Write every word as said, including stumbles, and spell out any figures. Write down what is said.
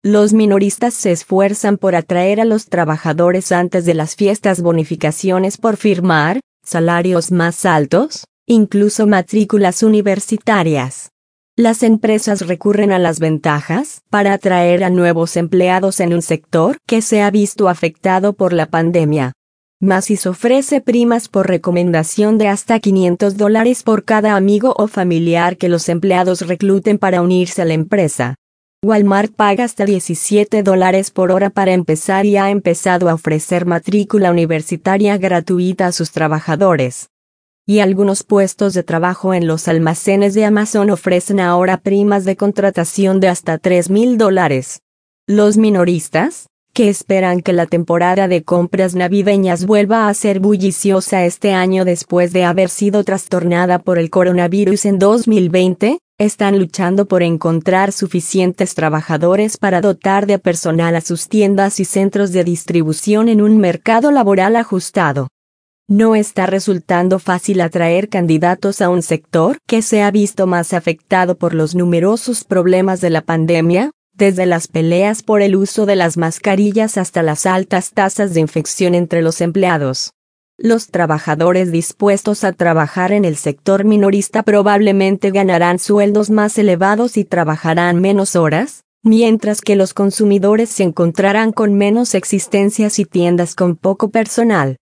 Los minoristas se esfuerzan por atraer a los trabajadores antes de las fiestas, bonificaciones por firmar, salarios más altos, incluso matrículas universitarias. Las empresas recurren a las ventajas para atraer a nuevos empleados en un sector que se ha visto afectado por la pandemia. Macy's ofrece primas por recomendación de hasta quinientos dólares por cada amigo o familiar que los empleados recluten para unirse a la empresa. Walmart paga hasta diecisiete dólares por hora para empezar y ha empezado a ofrecer matrícula universitaria gratuita a sus trabajadores. Y algunos puestos de trabajo en los almacenes de Amazon ofrecen ahora primas de contratación de hasta tres mil dólares. Los minoristas, que esperan que la temporada de compras navideñas vuelva a ser bulliciosa este año después de haber sido trastornada por el coronavirus en dos mil veinte, están luchando por encontrar suficientes trabajadores para dotar de personal a sus tiendas y centros de distribución en un mercado laboral ajustado. No está resultando fácil atraer candidatos a un sector que se ha visto más afectado por los numerosos problemas de la pandemia, desde las peleas por el uso de las mascarillas hasta las altas tasas de infección entre los empleados. Los trabajadores dispuestos a trabajar en el sector minorista probablemente ganarán sueldos más elevados y trabajarán menos horas, mientras que los consumidores se encontrarán con menos existencias y tiendas con poco personal.